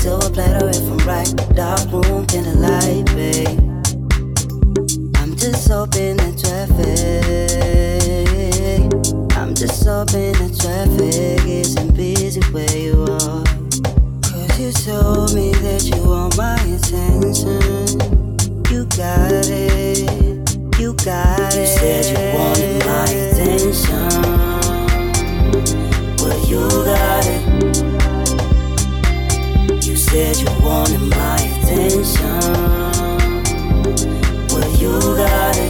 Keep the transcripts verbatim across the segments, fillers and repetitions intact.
silver platter if I'm right. Dark room, candlelight, babe. I'm just hoping that traffic. I'm just hoping that traffic isn't busy where you are. Cause you told me that you want my attention. You got it, you got it. You said you wanted my attention. Well, you got it. You said you wanted my attention. Well, you got it.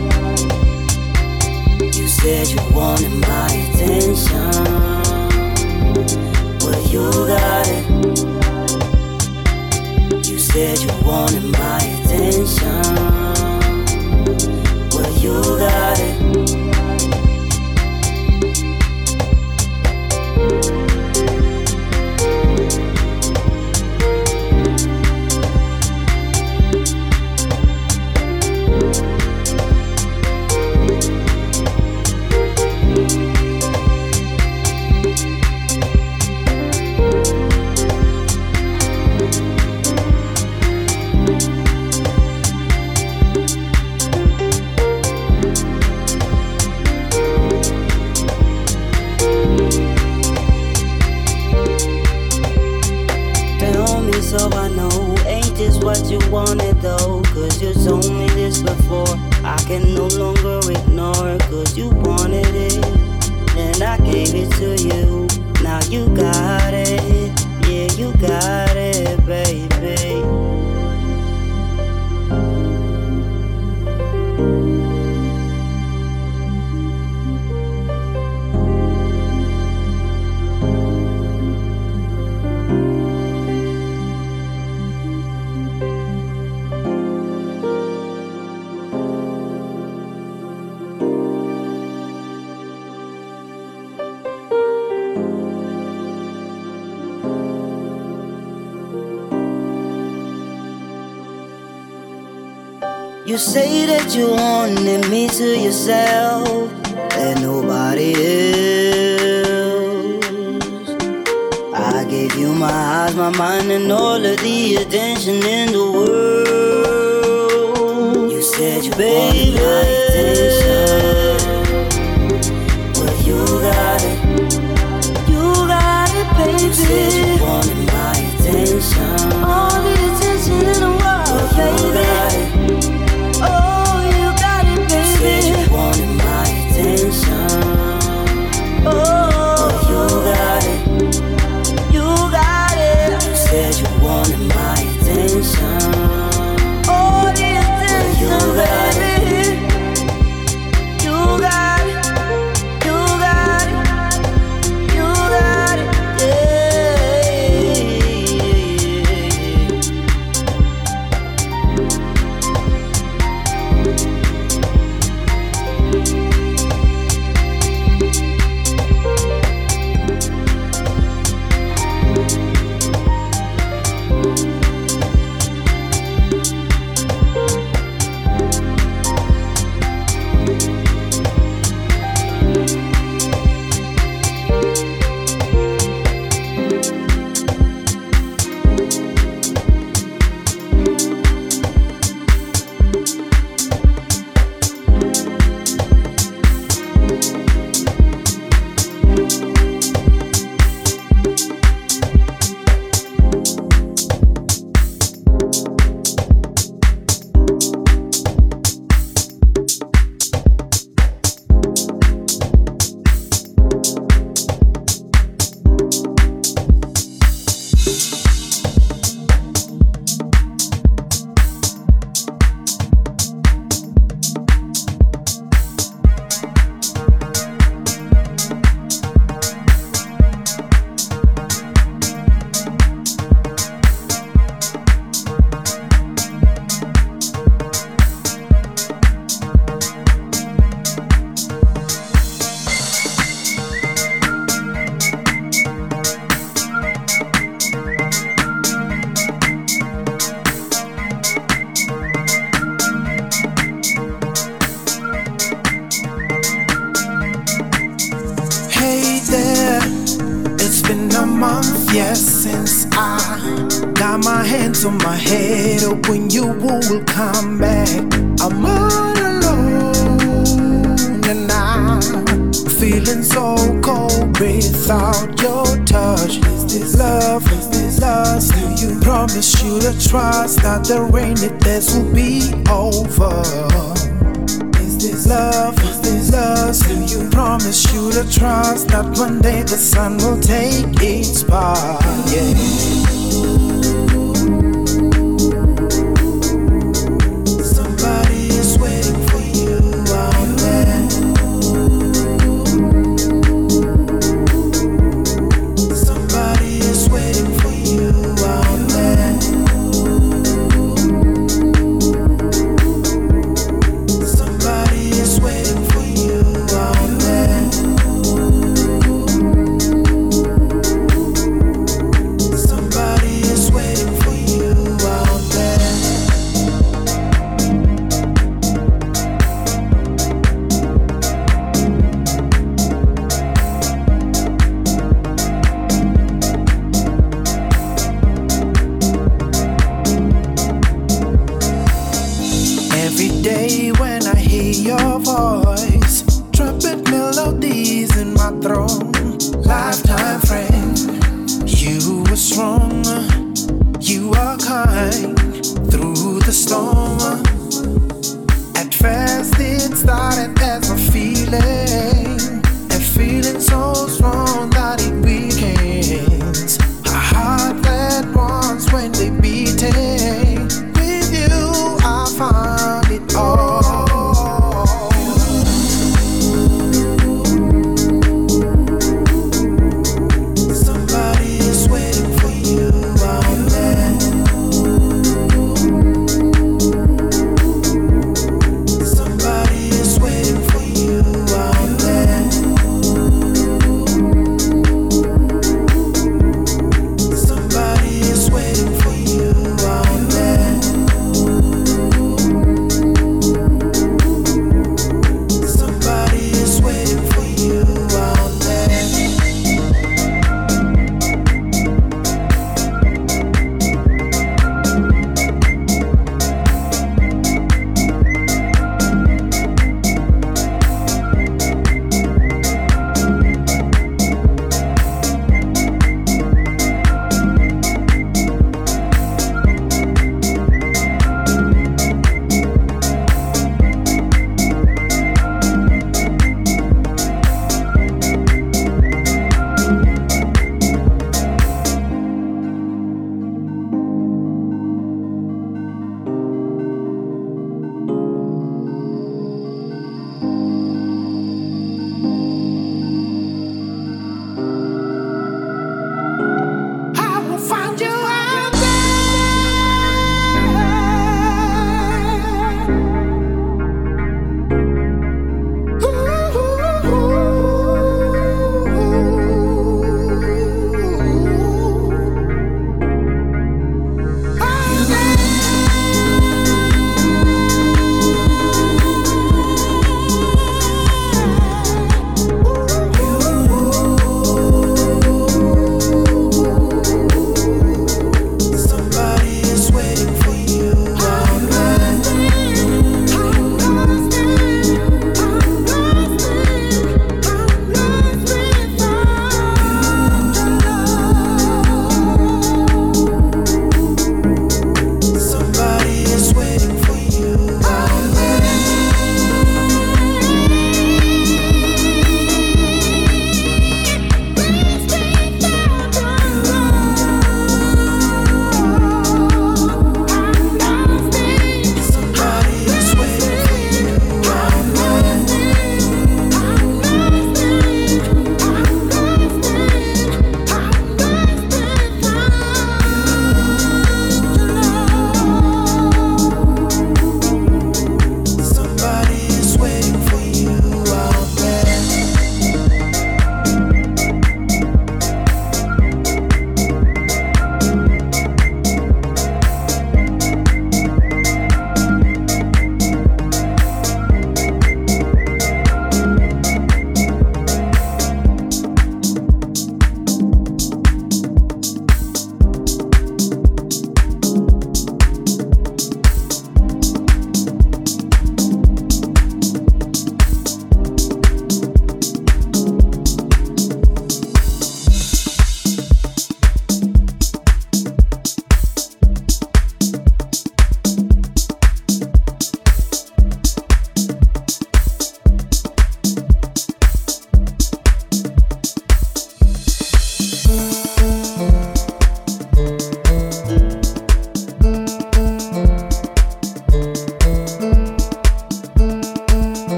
You said you wanted my attention. Well, you got it. You said you wanted my attention. Well, you got it. So I know, ain't this what you wanted though? Cause you told me this before, I can no longer ignore. Cause you wanted it, and I gave it to you. Now you got it, yeah you got it, baby. You say that you wanted me to yourself and nobody else. I gave you my eyes, my mind, and all of the attention in the world. You said you wanted my attention. Well, you got it. You got it, baby. You said you wanted my attention. All the attention in the world, well, you baby. Got it. Oh, you got it, baby. You said you wanted my attention. Oh, you got it. You got it. You said you wanted my attention. Oh, the attention, well, you got baby. It. You got it. You got it. You got it. hands on my head, hoping you will come back. I'm all alone and I'm feeling so cold without your touch. Is this love? Is this lust? Do you promise you to trust that the rainy days will be over? Is this love? Is this lust? Do you promise you to trust that one day the sun will take its part? Yeah.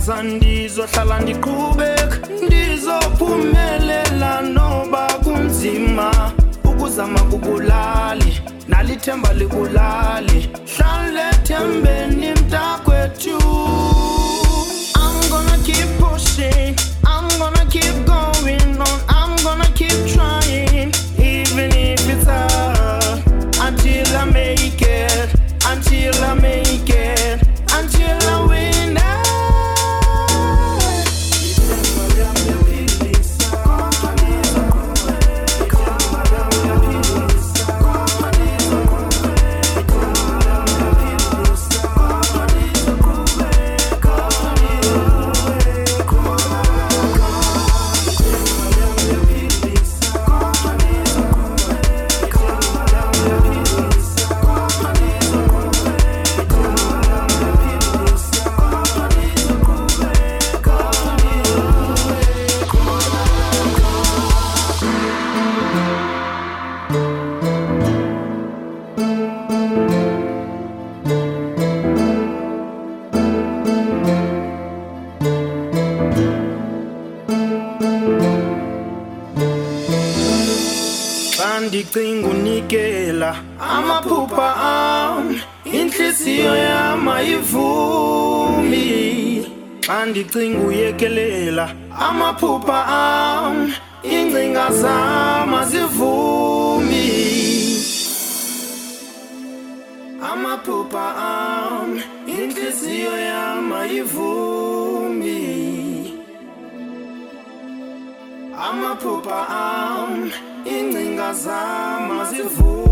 kusasa ndizohlala ndiqhubeka ndizophumelela noba kunzima ukuzama kubulali nalithemba libulali hlale thembeni mntakwethu. I'm gonna keep pushing, I'm gonna keep going on, I'm gonna keep trying even if it's hard until I make it, until I make it, until I win it. Ndicinga unikela amaphupha am inhliziyo yami ayivumi. Xa ndicinga uyekelela amaphupha am ingcinga zami azivumi. Amaphupha am inhliziyo yami ayivumi. Amaphupha am ingcinga zami azivumi.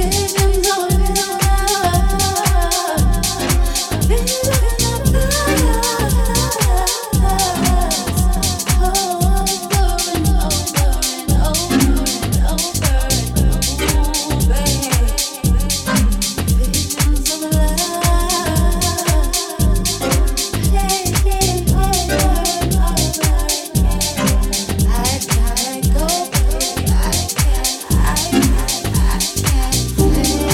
Say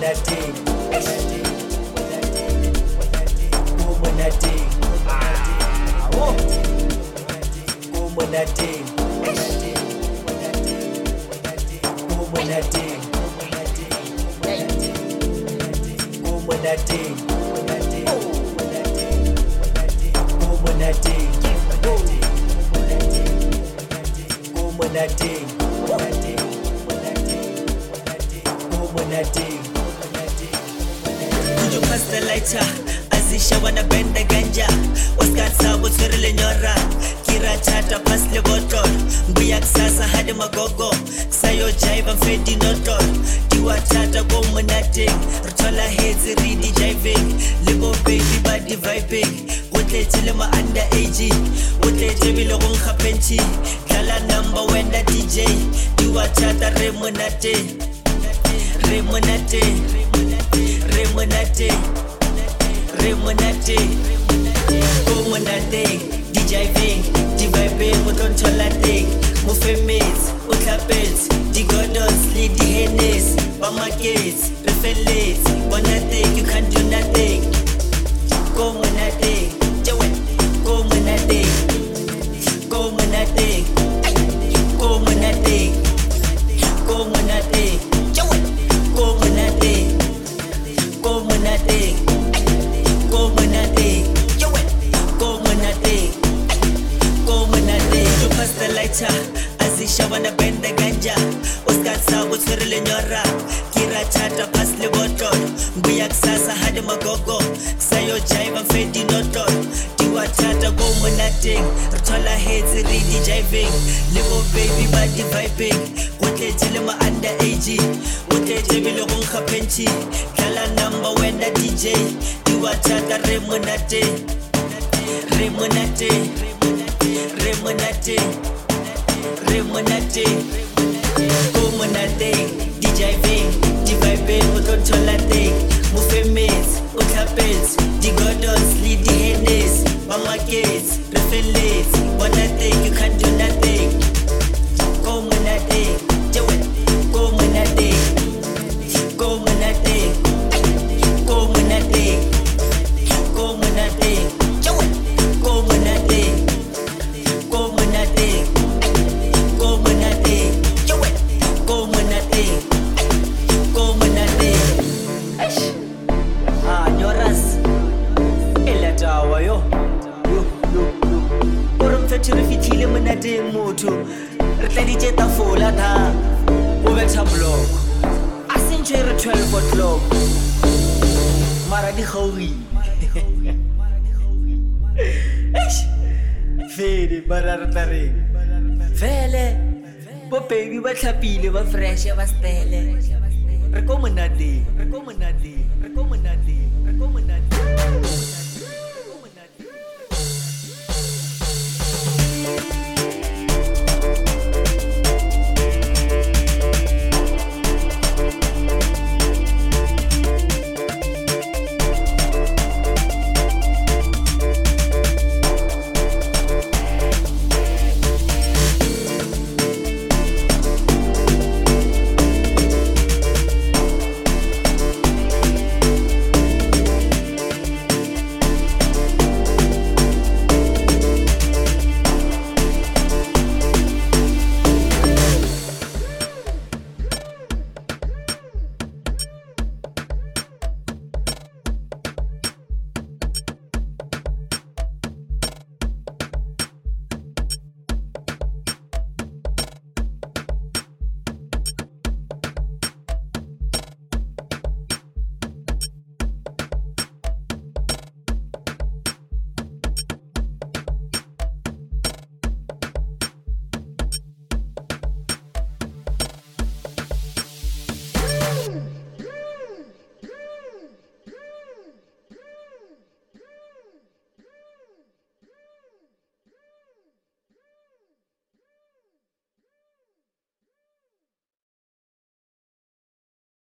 monate, go monate, ah, oh, go monate, go monate, go monate, go monate, go monate. Could you pass the lighter? Azisha wanna bend the ganja. Oscar Sabo Twirle Nyora. Kira Chata pass the bottle. Buyak Sasa had him a gogo. Sayo Jive and Fedi Notor. Tiwa Chata go monating. Rotola heads ready jiving. Libo baby body vibing. Wotle Chilema under age. Wotle Jebilo Wonka Penchi. Kala number when the D J. Tiwa Chata Remonate. Remonate, Remonate, Remonate, Remonate, D J Ving, D Vibe, Moton Cholate, Mufemes, Utlapets, D Godos, Lady Hennes, Bamaketes, Refelates, Bonate, you can't do nothing. Go Monate, go Monate, go Monate, go Monate, go Monate. Go monate, go monate, go monate, go monate, go monate. You pass the lighter, Azisha wanna bend the ganja. Oscar Sabo Twirle Nyora. Kira Chata pass the bottle. Buyak Sasa had him a gogo. Sayo Jive and Fedi Notor. Tiwa Chata go monating. Rotola heads ready jiving. Libo baby body vibing. Wotle Chilema under age. Wotle Jebilo Wonka Penchi. Kala number when the D J. Tiwa Chata Remonate, Remonate, Remonate, Remonate, go monate, D J Ving, D Vibe, Moton Cholate, Mufemes, Utlapets, D Godos, Lady Hennes, Bamaketes, Refelates, Bonate, you can't do nothing. Go monate, go monate, go monate, go monate, go monate, go monate, go monate, go monate, go monate, go monate. Ah, Nyoras, elatawa yo, yo, yo, yo. Orum fetchere fitile monate moto. Re tla fola tha o betha block a sentse re twelve o'clock mara di gauri eish fede bara re tla re vele bo baby ba tlhapile ba fresh ba stele re ko monate re ko monate re ko monate